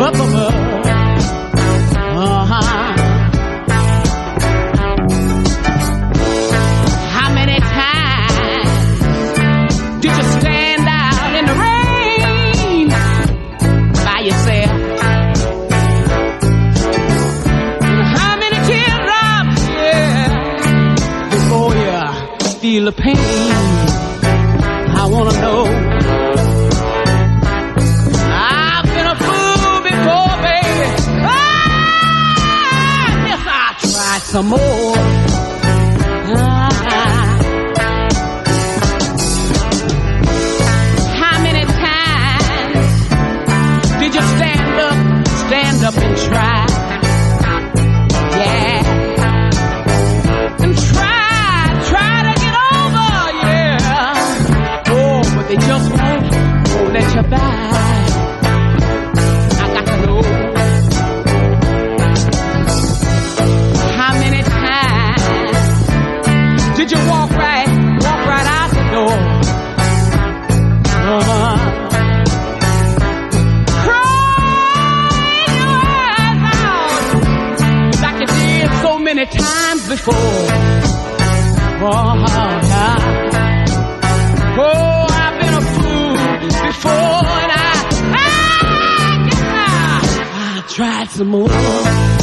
How many times did you stand out in the rain by yourself? How many teardrops, yeah, before you feel the pain? I wanna know. I've been a fool before, baby. Yes, I'll try some more. How many times did you stand up and try? Yeah. And try to get over, yeah. Oh, but they just won't let you by. I got to know. How many times did you walk right out the door? Crying your eyes out like you did so many times before. Oh, I've been a fool before, and I tried some more.